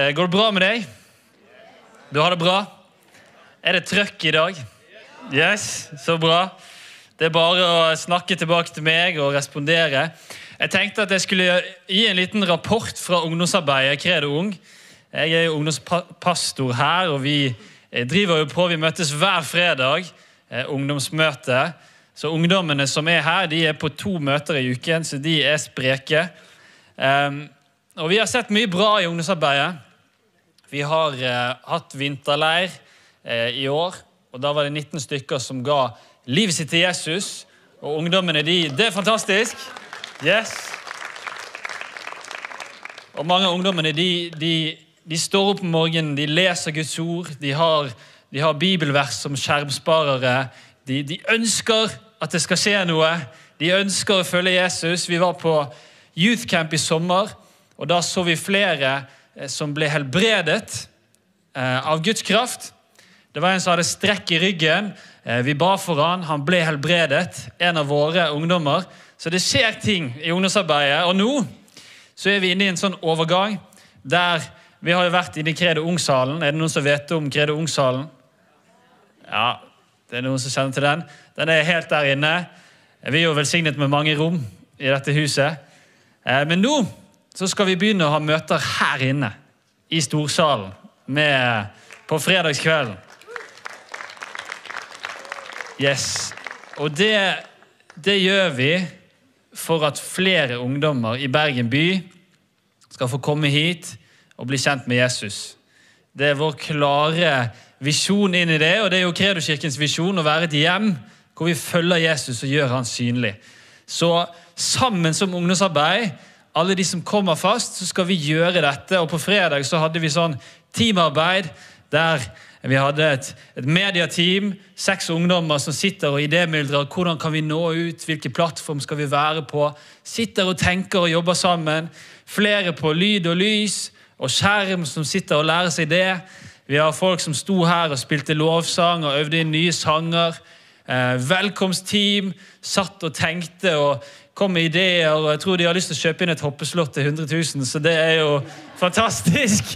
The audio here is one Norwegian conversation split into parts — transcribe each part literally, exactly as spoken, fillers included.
Går det bra med deg? Du har det bra? Er det trøkk i dag? Yes, så bra. Det er bare å snakke tilbake til meg og respondere. Jeg tenkte at jeg skulle gi en liten rapport fra ungdomsarbeidet Credo Ung. Jeg er jo ungdomspastor her, og vi driver jo på, vi møtes hver fredag, ungdomsmøte. Så ungdommene som er her, de er på to møter i uken, så de er spreke. Um, og vi har sett mye bra i ungdomsarbeidet. Vi har uh, hatt vinterleir uh, i år, og da var det nitten stykker som ga livet sitt til Jesus. Og ungdommene, de, det er fantastisk. Yes. Og mange av ungdommene, de, de, de står opp om morgenen, de leser Guds ord, de har, de har bibelvers som skjermsparere, de, de ønsker at det skal skje noe, de ønsker å følge Jesus. Vi var på Youth Camp i sommer, og da så vi flere som ble helbredet eh, av Guds kraft. Det var en som hadde strekk i ryggen. Eh, vi ba for han, han ble helbredet, en av våre ungdommer. Så det skjer ting i ungdomsarbeidet, og nå så er vi inne i en sånn overgang, der vi har jo vært inne i Credo Ung-salen. Er det noen som vet om Credo Ung-salen? Ja, det er noen som kjenner til den. Den er helt der inne. Vi er jo velsignet med mange rom i dette huset. Eh, men nå så skal vi begynne å ha møter her inne, i storsalen, med, på fredagskvelden. Yes. Og det, det gjør vi for at flere ungdommer i Bergen by skal få komme hit og bli kjent med Jesus. Det er vår klare visjon inn i det, og det er jo Credo-kirkens visjon å være et hjem hvor vi følger Jesus og gjør han synlig. Så sammen som ungdomsarbeid, alle de som kommer fast, så skal vi gjøre dette. Og på fredag så hadde vi sånn teamarbeid, der vi hadde et, et mediateam, seks ungdommer som sitter og idémyldrer, hvordan kan vi nå ut, hvilke plattform skal vi være på, sitter og tenker og jobber sammen, flere på lyd og lys, og skjerm som sitter og lærer seg det. Vi har folk som sto her og spilte lovsang og øvde inn nye sanger. Eh, velkomstteam, satt og tenkte og kom med ideer, og jeg tror de har lyst til å kjøpe inn et hoppeslott til hundre tusen, så det er jo fantastisk.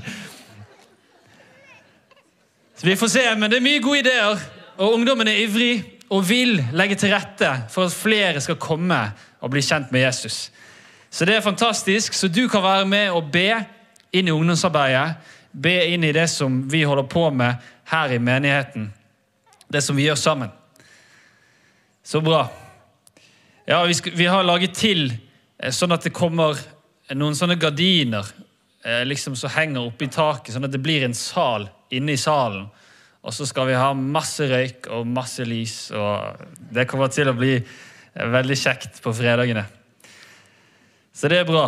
Så vi får se, men det er mye gode ideer, og ungdommen er ivrig og vil legge til rette for at flere skal komme og bli kjent med Jesus. Så det er fantastisk, så du kan være med og be inn i ungdomsarbeidet, be inn i det som vi holder på med her i menigheten, det som vi gjør sammen. Så bra. Ja, vi, skal, vi har laget til eh, sånn at det kommer noen sånne gardiner eh, liksom som henger oppe i taket, sånn at det blir en sal inne i salen. Og så skal vi ha masse røyk og masse lys, og det kommer til å bli eh, veldig kjekt på fredagene. Så det er bra.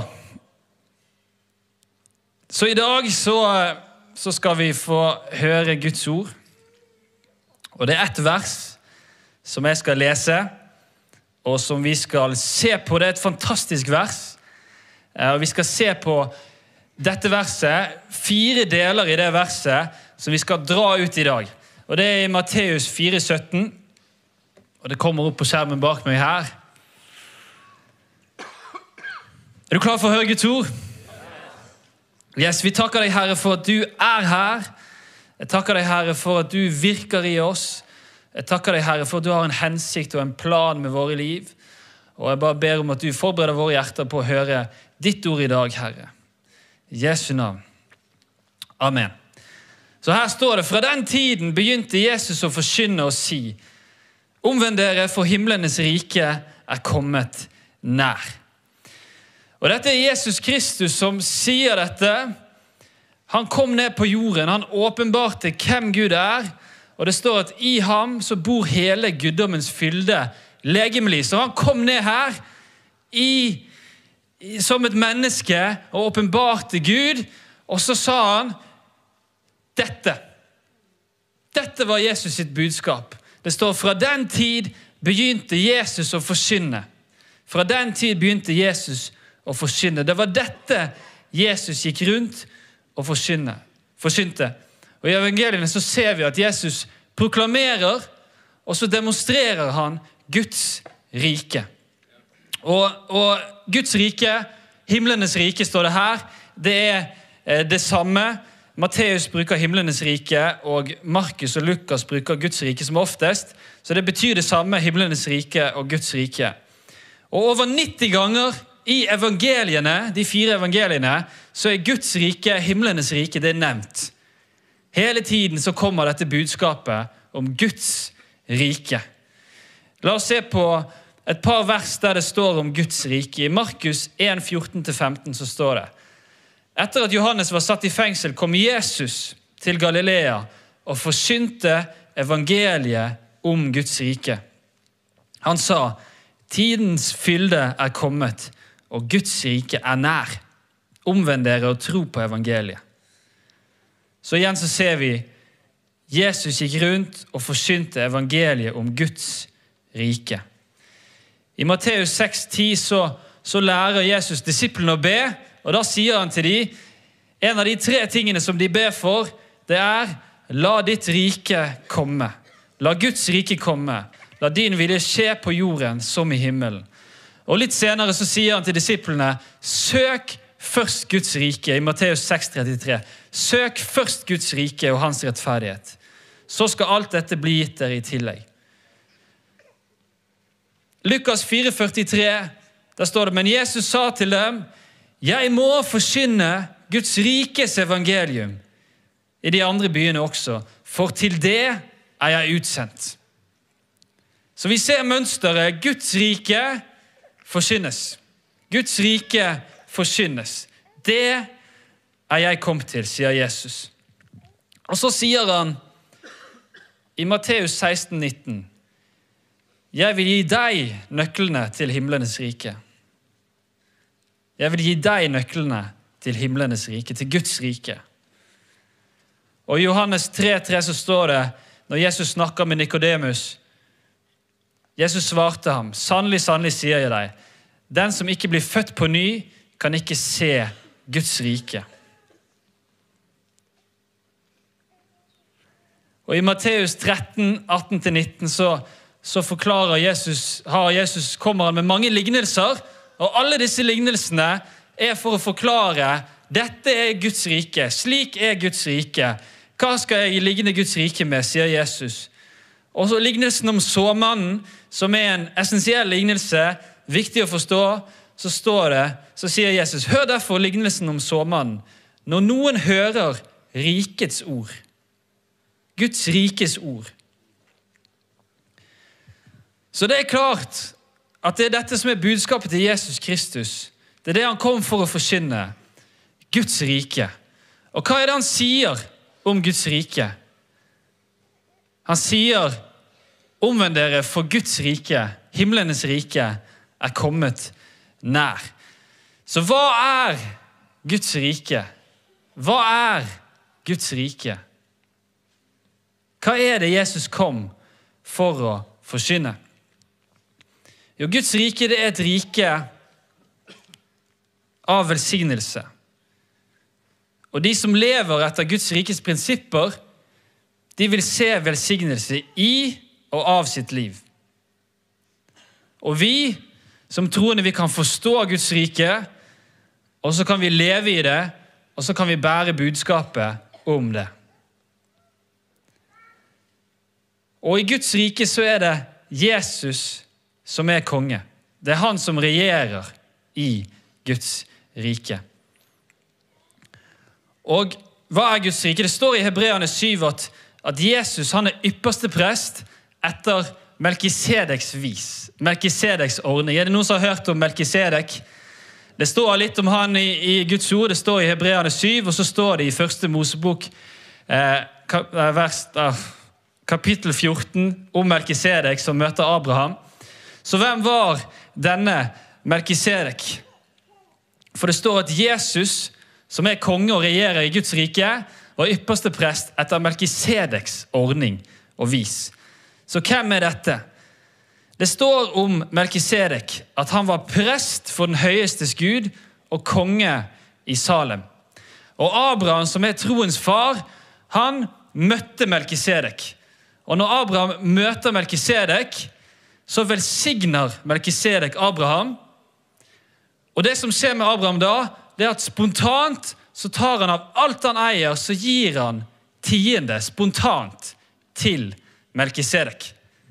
Så i dag så, så skal vi få høre Guds ord. Og det er ett vers som jeg skal lese, og som vi skal se på. Det er et fantastisk vers. Og vi skal se på dette verset, fire deler i det verset, som vi skal dra ut i dag. Og det er i Matteus fire sytten, og det kommer opp på skjermen bak meg her. Er du klar for å høre Guds ord? Yes, vi takker deg, Herre, for at du er her. Jeg takker deg, Herre, for at du virker i oss. Jeg takker deg, Herre, for at du har en hensikt og en plan med våre liv. Og jeg bare ber om at du forbereder våre hjerter på å høre ditt ord i dag, Herre. I Jesu navn. Amen. Så her står det, fra den tiden begynte Jesus å forkynne og si, omvend dere, for himlenes rike er kommet nær. Og dette er Jesus Kristus som sier dette. Han kom ned på jorden, han åpenbarte hvem Gud er, og det står at i ham så bor hele guddommens fylde legemlig. Så han kom ned her i, i, som et menneske og åpenbarte Gud, og så sa han dette. Dette var Jesus sitt budskap. Det står, fra den tid begynte Jesus å forkynne. Fra den tid begynte Jesus å forkynne. Det var dette Jesus gikk rundt og forkynne, forkynte. Og i evangeliene så ser vi at Jesus proklamerer, og så demonstrerer han Guds rike. Og, og Guds rike, himlenes rike står det her, det er det samme. Matteus bruker himlenes rike, og Markus og Lukas bruker Guds rike som oftest. Så det betyr det samme, himlenes rike og Guds rike. Og over nitti ganger i evangeliene, de fire evangeliene, så er Guds rike, himlenes rike, det er nevnt. Hele tiden så kommer dette budskapet om Guds rike. La oss se på et par vers der det står om Guds rike. I Markus en, fjorten til femten så står det: Etter at Johannes var satt i fengsel, kom Jesus til Galilea og forsynte evangeliet om Guds rike. Han sa: Tidens fylde er kommet, og Guds rike er nær. Omvend dere og tro på evangeliet. Så igjen så ser vi Jesus gikk rundt og forsynte evangeliet om Guds rike. I Matteus seks, ti så, så lærer Jesus disiplene å be, og da sier han til dem, en av de tre tingene som de ber for, det er: la ditt rike komme. La Guds rike komme. La din vilje skje på jorden som i himmelen. Og litt senere så sier han til disiplene: søk først Guds rike, i Matteus seks, trettitre. Søk først Guds rike og hans rettferdighet. Så skal alt dette bli gitt dere i tillegg. Lukas fire, førtitre, der står det: men Jesus sa til dem: jeg må forkynne Guds rikes evangelium i de andre byene også, for til det er jeg utsendt. Så vi ser mønsteret. Guds rike forkynnes. Guds rike forkynnes. Det er jeg kommet til, sier Jesus. Og så sier han i Matteus seksten, nitten: jeg vil gi deg nøklene til himlenes rike. Jeg vil gi deg nøklene til himlenes rike, til Guds rike. Og i Johannes tre, tre så står det, når Jesus snakker med Nikodemus, Jesus svarte ham: sannelig, sannelig sier jeg deg, den som ikke blir født på ny, kan ikke se Guds rike. Og i Matteus tretten, atten til nitten så, så forklarer Jesus, har Jesus, kommer han med mange lignelser, og alle disse lignelsene er for å forklare: dette er Guds rike, slik er Guds rike. Hva skal jeg ligne Guds rike med, sier Jesus. Og så lignelsen om såmannen, som er en essensiell lignelse, viktig å forstå, så står det, så sier Jesus: hør derfor lignelsen om såmannen. Når noen hører rikets ord, Guds rikes ord. Så det er klart at det er dette som er budskapet til Jesus Kristus. Det er det han kom for å forkynne. Guds rike. Og hva er det han sier om Guds rike? Han sier: omvend dere, for Guds rike, himlenes rike, er kommet nær. Så hva er Guds rike? Hva er Guds rike? Hva er det Jesus kom for å forkynne? Jo, Guds rike, det er et rike av velsignelse. Og de som lever etter Guds rikes prinsipper, de vil se velsignelse i og av sitt liv. Og vi, som troende, vi kan forstå Guds rike, og så kan vi leve i det, og så kan vi bære budskapet om det. Og i Guds rike så er det Jesus som er konge. Det er han som regjerer i Guds rike. Og hva er Guds rike? Det står i Hebreerne syv at, at Jesus han er ypperste prest etter Melkisedeks vis. Melkisedeks ordning. Er det noen som har hørt om Melkisedek? Det står litt om han i, i Guds ord. Det står i Hebreerne syv, og så står det i første Mosebok eh, vers, ah, kapittel fjorten om Melkisedek som møter Abraham. Så hvem var denne Melkisedek? For det står at Jesus, som er konge og regjerer i Guds rike, var ypperste prest etter Melkisedeks ordning og vis. Så hvem er dette? Det står om Melkisedek at han var prest for den høyestes Gud og konge i Salem. Og Abraham, som er troens far, han møtte Melkisedek. Og når Abraham møter Melkisedek, så velsigner Melkisedek Abraham. Og det som skjer med Abraham da, det er at spontant så tar han av alt han eier, så gir han tiende spontant til Melkisedek.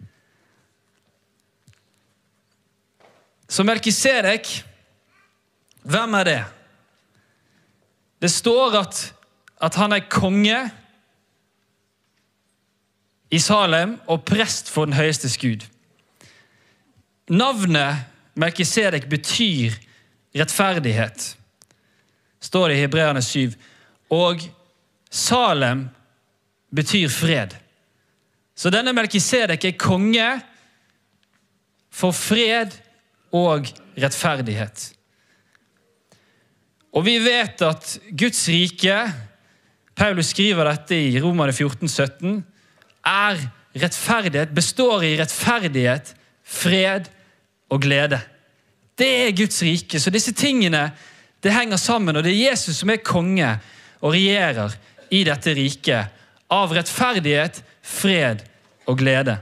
Så Melkisedek, hvem er det? Det står at, at han er konge i Salem og prest for den høyeste Gud. Navnet Melkisedek betyr rettferdighet, står det i Hebreerne syv, og Salem betyr fred. Så denne Melkisedek er konge for fred og rettferdighet. Og vi vet at Guds rike, Paulus skriver dette i Romerne fjorten sytten, er rettferdighet, består i rettferdighet, fred og glede. Det er Guds rike, så disse tingene, det henger sammen, og det er Jesus som er konge og regjerer i dette riket av rettferdighet, fred og glede.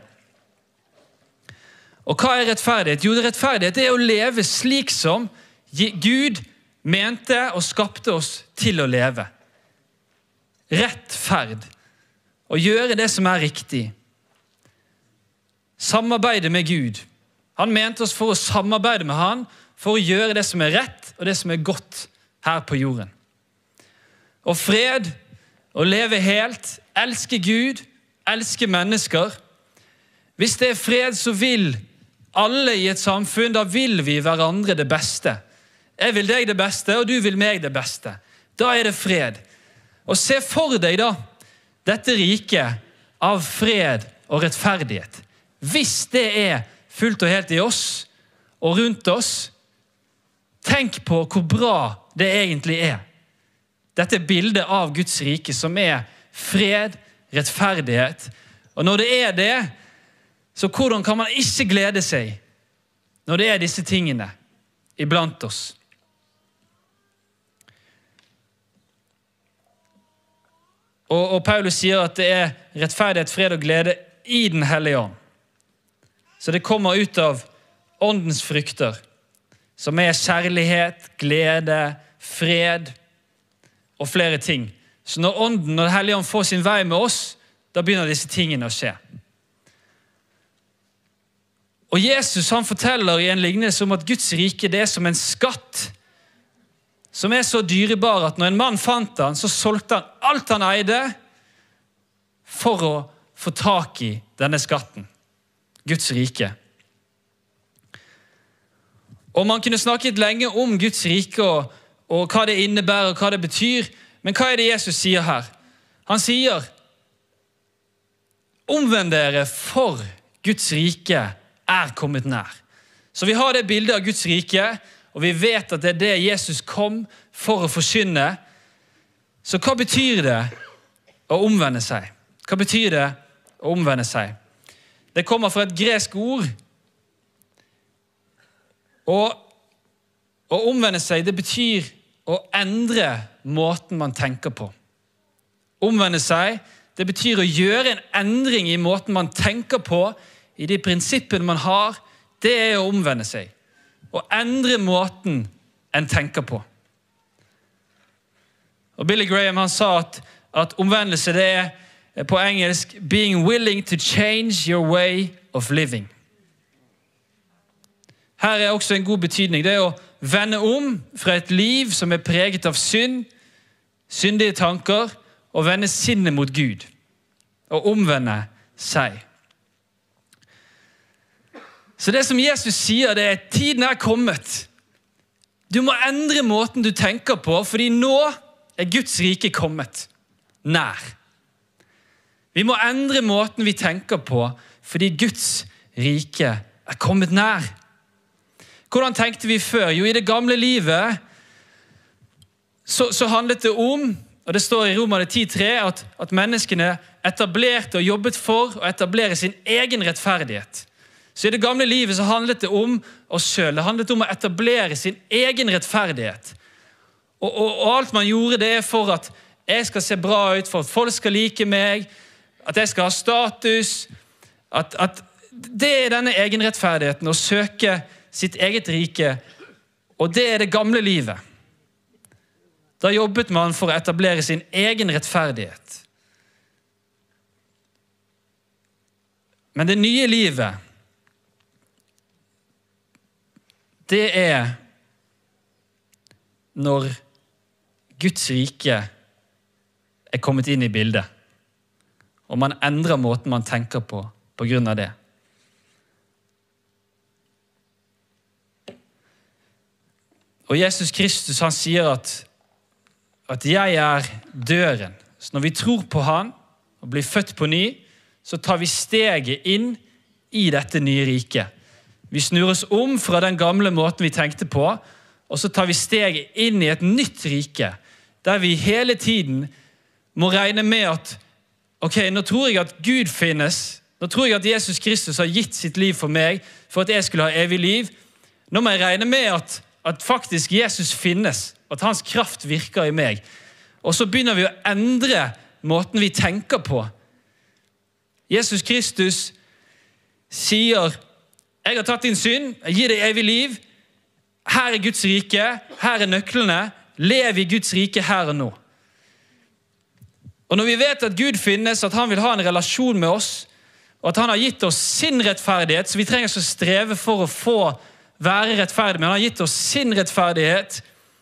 Og hva er rettferdighet? Jo, rettferdighet er å leve slik som Gud mente og skapte oss til å leve. Rettferd. Å gjøre det som er riktig. Samarbeide med Gud. Han mente oss for å samarbeide med han, for å gjøre det som er rett og det som er godt her på jorden. Og fred, å leve helt, elske Gud, elske mennesker. Hvis det er fred, så vil alle i et samfunn, da vil vi hverandre det beste. Jeg vil deg det beste, og du vil meg det beste. Da er det fred. Og se for deg da, dette riket av fred og rettferdighet. Hvis det er fullt og helt i oss og rundt oss, tenk på hvor bra det egentlig er. Dette bildet av Guds rike som er fred, rettferdighet. Og når det er det, så hvordan kan man ikke glede seg når det er disse tingene iblant oss? Og, og Paulus sier at det er rettferdighet, fred og glede i den hellige ånd. Så det kommer ut av åndens frukter, som er kjærlighet, glede, fred og flere ting. Så når ånden og den hellige ånd får sin vei med oss, da begynner disse tingene å skje. Og Jesus han forteller i en lignelse om at Guds rike det er som en skatt, som er så dyrebar at når en mann fant han, så solgte han alt han eide for å få tak i denne skatten. Guds rike. Og man kunne snakket lenge om Guds rike og, og hva det innebærer og hva det betyr, men hva er det Jesus sier her? Han sier, omvend dere for Guds rike er kommet nær. Så vi har det bildet av Guds rike, og vi vet at det er det Jesus kom for å forkynne. Så hva betyr det å omvende seg? Hva betyr det å omvende seg? Det kommer fra et gresk ord. Og å omvende seg, det betyr å endre måten man tenker på. Omvende seg, det betyr å gjøre en endring i måten man tenker på, i de prinsippene man har, det er å omvende seg. Å endre måten en tenker på. Og Billy Graham han sa at, at omvendelse det er på engelsk being willing to change your way of living. Her er også en god betydning. Det er å vende om fra et liv som er preget av synd, syndige tanker, og vende sinnet mot Gud. Og omvende seg. Så det som Jesus sier, det er at tiden er kommet. Du må endre måten du tenker på, fordi nå er Guds rike kommet nær. Vi må endre måten vi tenker på, fordi Guds rike er kommet nær. Hvordan tenkte vi før? Jo, i det gamle livet så, så handlet det om, og det står i Romerne ti tre, at, at menneskene etablerte og jobbet for å etablere sin egen rettferdighet. Så i det gamle livet så handlet det om oss selv. Det handlet om å etablere sin egen rettferdighet. Og, og, og alt man gjorde det er for at jeg skal se bra ut, for at folk skal like meg, at jeg skal ha status, at, at det er denne egen rettferdigheten, å søke sitt eget rike, og det er det gamle livet. Da jobbet man for å etablere sin egen rettferdighet. Men det nye livet, det er når Guds rike er kommet inn i bildet, og man endrer måten man tenker på på grunn av det. Og Jesus Kristus, han sier at, at jeg er døren. Så når vi tror på han og blir født på ny, så tar vi steget inn i dette nye riket. Vi snur oss om fra den gamle måten vi tenkte på, og så tar vi steget inn i et nytt rike, der vi hele tiden må regne med at, ok, nå tror jeg at Gud finnes, nå tror jeg at Jesus Kristus har gitt sitt liv for meg, for at jeg skulle ha evig liv. Nå må jeg regne med at, at faktisk Jesus finnes, at hans kraft virker i meg. Og så begynner vi å endre måten vi tenker på. Jesus Kristus sier, jeg har tatt din synd, jeg gir deg evig liv, her er Guds rike, her er nøklene, lev i Guds rike her og nå. Og når vi vet at Gud finnes, at han vil ha en relasjon med oss, og at han har gitt oss sin rettferdighet, så vi trenger ikke å streve for å få være rettferdig, men han har gitt oss sin rettferdighet,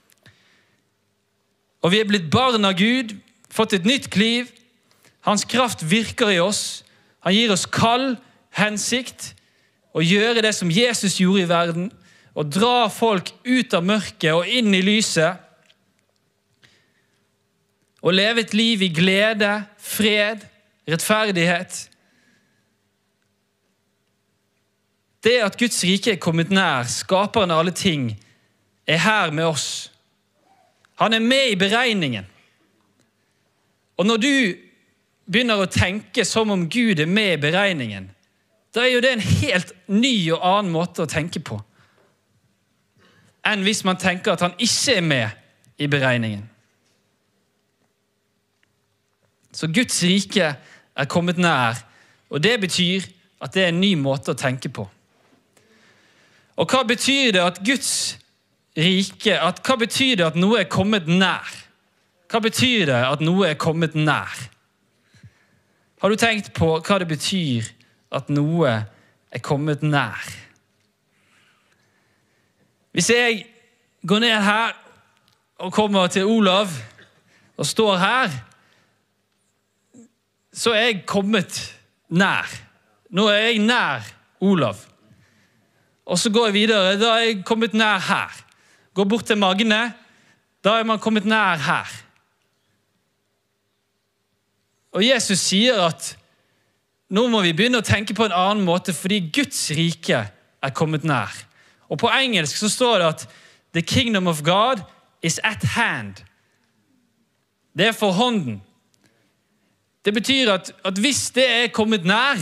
og vi er blitt barn av Gud, fått et nytt liv, hans kraft virker i oss, han gir oss kall, hensikt, og gjøre det som Jesus gjorde i verden, og dra folk ut av mørket og inn i lyset, og leve et liv i glede, fred, rettferdighet. Det at Guds rike er kommet nær, skaperen av alle ting, er her med oss. Han er med i beregningen. Og når du begynner å tenke som om Gud er med i beregningen, da er jo det en helt ny og annen måte å tenke på, enn hvis man tenker at han ikke er med i beregningen. Så Guds rike er kommet nær, og det betyr at det er en ny måte å tenke på. Og hva betyr det at Guds rike, at, hva betyr det at noe er kommet nær? Hva betyr det at noe er kommet nær? Har du tenkt på hva det betyr at noe er kommet nær? Hvis jeg går ned her og kommer til Olav og står her, så er jeg kommet nær. Nå er jeg nær Olav. Og så går jeg videre, da er jeg kommet nær her. Går bort til Magne, da er man kommet nær her. Og Jesus sier at nå må vi begynne å tenke på en annen måte, fordi Guds rike er kommet nær. Og på engelsk så står det at the kingdom of God is at hand. Det er for hånden. Det betyr at, at hvis det er kommet nær,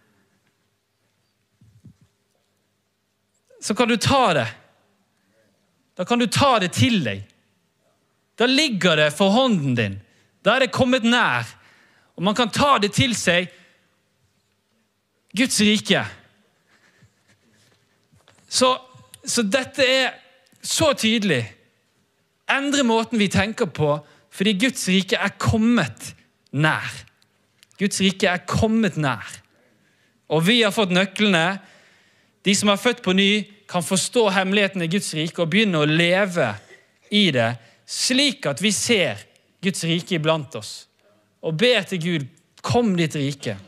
så kan du ta det. Da kan du ta det til deg. Da ligger det for hånden din. Da er det kommet nær. Og man kan ta det til seg. Guds rike. Så, så dette er så tydelig. Endre måten vi tenker på, fordi Guds rike er kommet nær. Guds rike er kommet nær. Og vi har fått nøklene. De som er født på ny kan forstå hemmeligheten i Guds rike og begynne å leve i det, slik at vi ser Guds rike iblant oss. Og ber til Gud, kom ditt rike.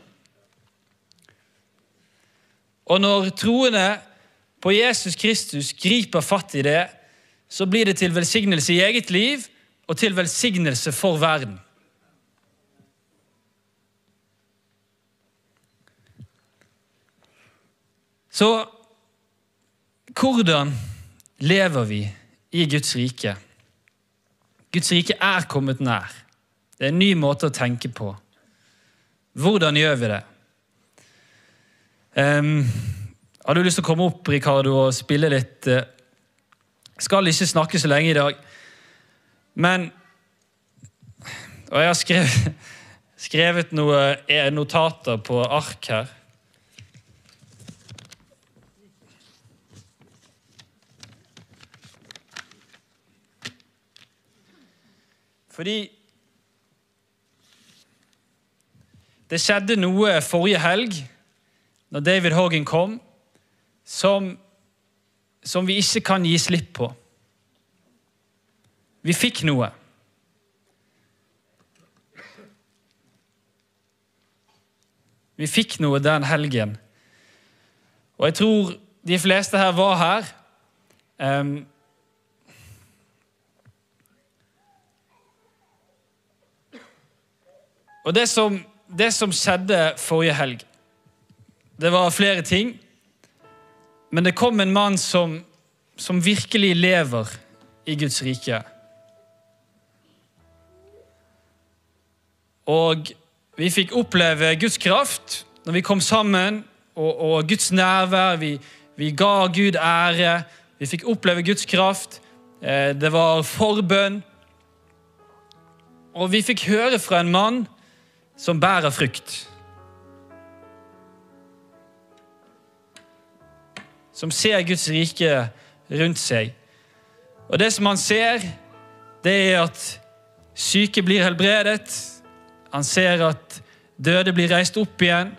Og når troende på Jesus Kristus griper fatt i det, så blir det til velsignelse i eget liv og til velsignelse for verden. Så hvordan lever vi i Guds rike? Guds rike er kommet nær. Det er en ny måte å tenke på. Hvordan gjør vi det? Um, har du lyst til å komme opp, Ricardo, og spille litt? Jeg skal ikke snakke så lenge i dag. Men, og jeg har skrevet, skrevet noen notater på ark her. Fordi det skjedde noe forrige helg, når David Hoggen kom, som, som vi ikke kan gi slipp på. Vi fikk noe. Vi fikk noe den helgen. Og jeg tror de fleste her var her. Um, og det som, det som skjedde forrige helg, det var flere ting. Men det kom en mann som, som virkelig lever i Guds rike. Og vi fikk oppleve Guds kraft når vi kom sammen, og, og Guds nærvær. Vi, vi ga Gud ære. Vi fikk oppleve Guds kraft. Eh, det var forbønn. Og vi fikk høre fra en mann som bærer frukt. Som ser Guds rike rundt seg. Og det som han ser, det er at syke blir helbredet. Han ser at døde blir reist opp igjen.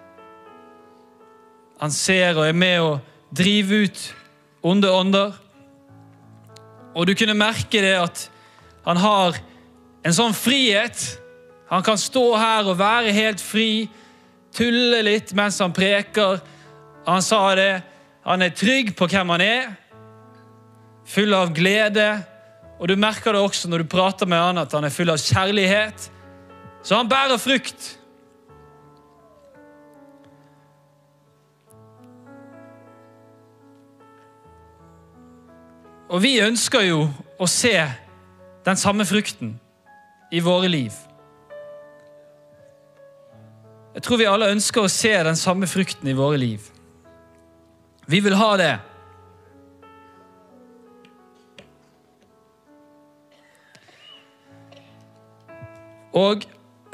Han ser og er med å drive ut onde ånder. Og du kunne merke det at han har en sånn frihet. Han kan stå her og være helt fri, tulle litt mens han preker. Han sa det, han er trygg på hvem han er, full av glede. Og du merker det også når du prater med han, at han er full av kjærlighet. Så han bærer frukt. Og vi ønsker jo å se den samme frukten i våre liv. Jeg tror vi alle ønsker å se den samme frukten i våre liv. Vi vil ha det. Og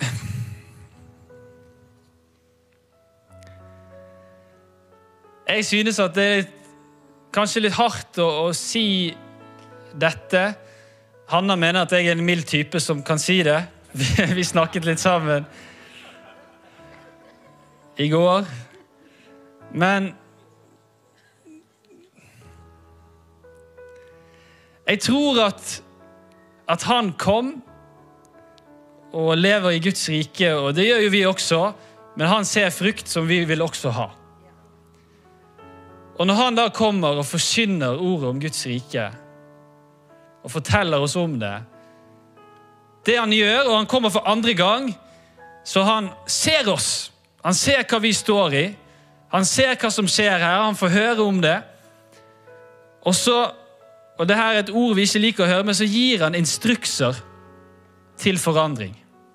jeg synes at det er kanskje litt hardt å, å si dette. Hanna mener at jeg er en mild type som kan si det. Vi, vi snakket litt sammen i går. Men jeg tror at, at han kom og lever i Guds rike, og det gjør jo vi også, men han ser frukt som vi vil også ha. Og når han da kommer og forkynner ordet om Guds rike, og forteller oss om det, det han gjør, og han kommer for andre gang, så han ser oss. Han ser hva vi står i. Han ser hva som skjer her. Han får høre om det. Og så, og det her er et ord vi ikke liker å høre, men så gir han instrukser til forandring.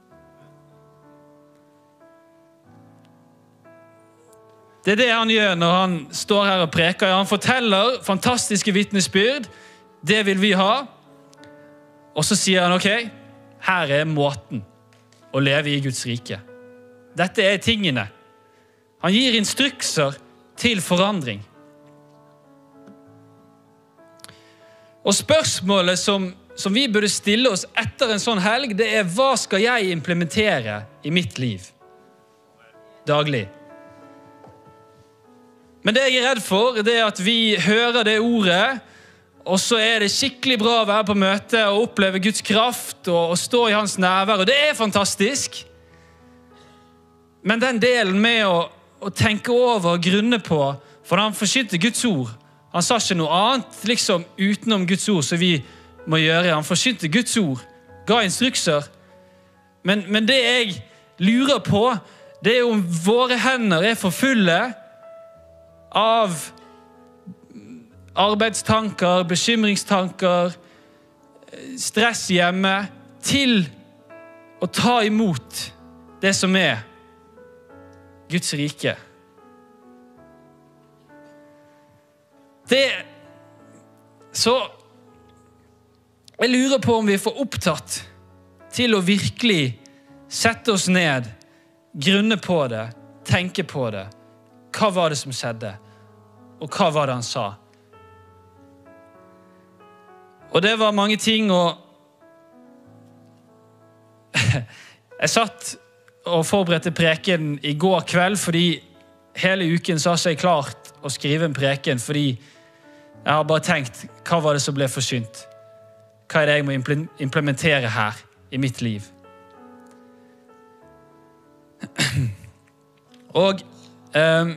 Det er det han gjør når han står her og preker. Han forteller fantastiske vitnesbyrd. Det vil vi ha. Og så sier han, ok, her er måten å leve i Guds rike. Dette er tingene. Han gir instrukser til forandring. Og spørsmålet som, som vi burde stille oss etter en sånn helg, det er, hva skal jeg implementere i mitt liv daglig? Men det jeg er redd for, det er at vi hører det ordet, og så er det skikkelig bra å være på møte og oppleve Guds kraft og, og stå i hans nærvær, og det er fantastisk. Men den delen med å, å tenke over og grunne på, for han forsynte Guds ord. Han sa ikke noe annet liksom utenom Guds ord som vi må gjøre. Han forsynte Guds ord, ga instrukser. Men, men det jeg lurer på, det er om våre hender er for fulle av arbeidstanker, bekymringstanker, stress hjemme, til å ta imot det som er Guds rike. Det, så jeg lurer på om vi er for opptatt til å virkelig sette oss ned, grunne på det, tenke på det. Hva var det som skjedde? Og hva var det han sa? Og det var mange ting, og, jeg satt og forberedte preken i går kveld, fordi hele uken så har jeg ikke klart å skrive en preken, fordi jeg har bare tenkt, hva var det som ble forsynt? Hva er det jeg må implementere her i mitt liv? Og um,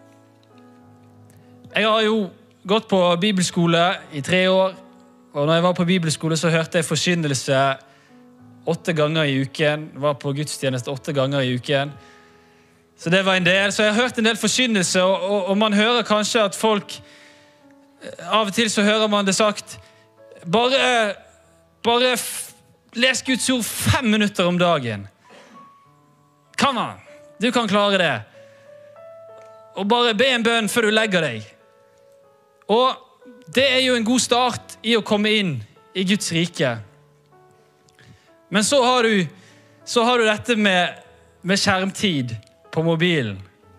jeg har jo gått på bibelskole i tre år, og når jeg var på bibelskole så hørte jeg forkynnelse åtte ganger i uken, var på gudstjeneste åtte ganger i uken. Så det var en del, så jeg har hørt en del forkynnelse, og, og, og man hører kanskje at folk, av og til så hører man det sagt, bare, bare les Guds ord fem minutter om dagen. Kom an, du kan klare det. Og bare be en bønn før du legger deg. Og det er jo en god start i å komme inn i Guds rike. Men så har du, så har du dette med, med skjermtid på mobilen.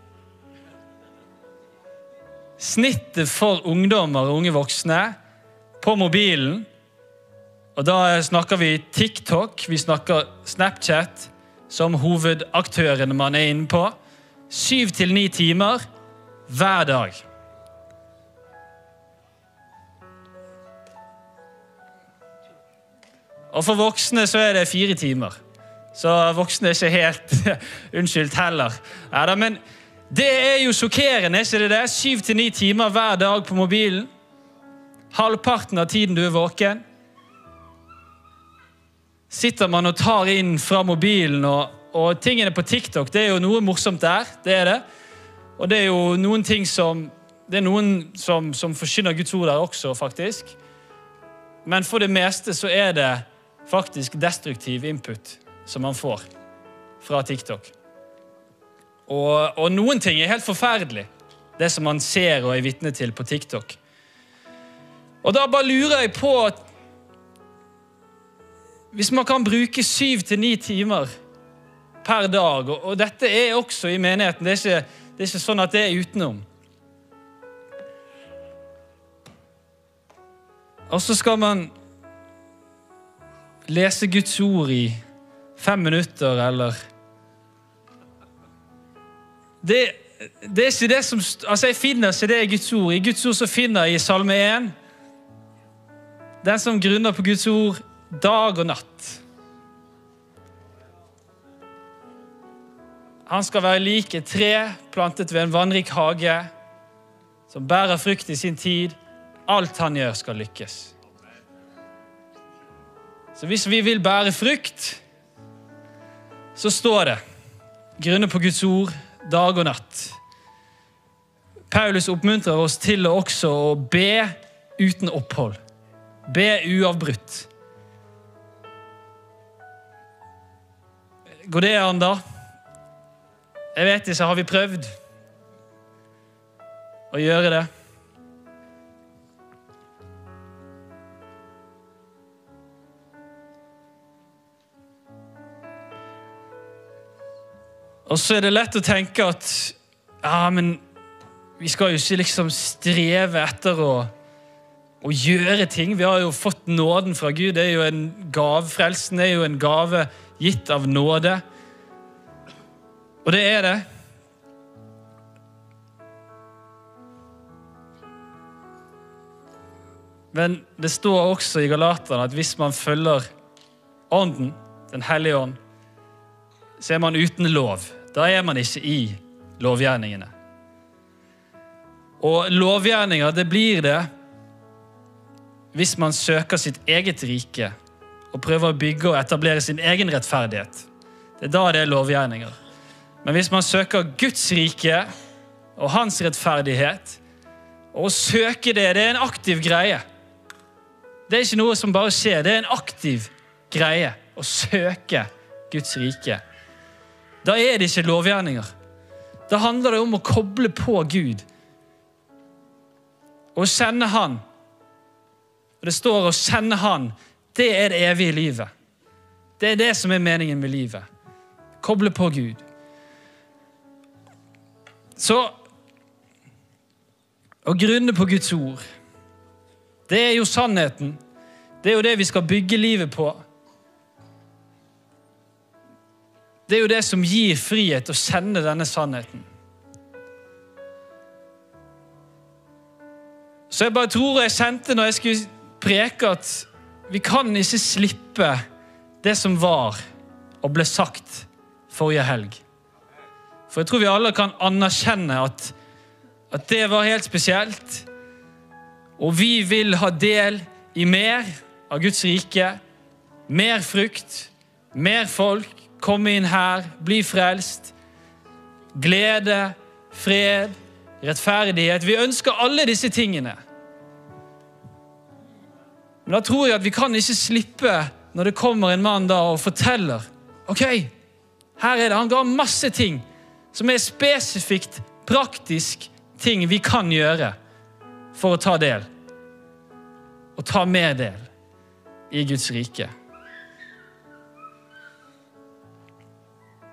Snittet for ungdommer og unge voksne på mobilen, og da snakker vi TikTok, vi snakker Snapchat som hovedaktørene man er inne på, syv til ni timer hver dag. Og for voksne så er det fire timer. Så voksne er ikke helt unnskyldt heller. Ja, da, men det er jo sjokkerende, ikke det det? Syv til ni timer hver dag på mobilen. Halvparten av tiden du er våken. Sitter man og tar inn fra mobilen, og, og tingene på TikTok, det er jo noe morsomt der, det er det. Og det er jo noen ting som, det er noen som, som forkynner Guds ord der også, faktisk. Men for det meste så er det faktisk destruktiv input som man får fra TikTok. Og, og noen ting er helt forferdelig, det som man ser og er vitne til på TikTok. Og da bare lurer jeg på at hvis man kan bruke syv til ni timer per dag, og, og dette er også i menigheten, det er, ikke, det er ikke sånn at det er utenom. Og så skal man lese Guds ord i fem minutter, eller... Det, det er ikke det som... Altså, jeg finner ikke det i Guds ord. I Guds ord så finner jeg i Salme én, den som grunner på Guds ord dag og natt. Han skal være lik et tre plantet ved en vannrik hage, som bærer frukt i sin tid. Alt han gjør skal lykkes. Så hvis vi vil bære frukt, så står det, grunne på Guds ord, dag og natt. Paulus oppmuntrer oss til å også å be uten opphold. Be uavbrutt. Går det an da? Jeg vet ikke, har vi prøvd å gjøre det? Og så er det lett å tenke at ja, men vi skal jo ikke liksom streve etter å, å gjøre ting. Vi har jo fått nåden fra Gud. Det er jo en gave. Frelsen er jo en gave gitt av nåde. Og det er det. Men det står også i Galaterne at hvis man følger ånden, den hellige ånd, så er man uten lov. Da er man ikke i lovgjerningene. Og lovgjerninger, det blir det hvis man søker sitt eget rike og prøver å bygge og etablere sin egen rettferdighet. Det er da det er lovgjerninger. Men hvis man søker Guds rike og hans rettferdighet, og søker det, det er en aktiv greie. Det er ikke noe som bare skjer, det er en aktiv greie å søke Guds rike. Da er det ikke lovgjerninger. Da handler det om å koble på Gud. Og kjenne han. Og det står å kjenne han. Det er det evige livet. Det er det som er meningen med livet. Koble på Gud. Så å grunne på Guds ord, det er jo sannheten. Det er jo det vi skal bygge livet på. det er jo det som gir frihet å kjenne denne sannheten. Så jeg bare tror jeg kjente når jeg skulle preke at vi kan ikke slippe det som var og ble sagt forrige helg. For jeg tror vi alle kan anerkjenne at, at det var helt spesielt. Og vi vil ha del i mer av Guds rike, mer frukt, mer folk, komme inn her, bli frelst, glede, fred, rettferdighet. Vi ønsker alle disse tingene. Men da tror jeg at vi kan ikke slippe når det kommer en mann da og forteller, ok, her er det, han ga masse ting som er spesifikt, praktisk ting vi kan gjøre for å ta del. Og ta mer del i Guds rike.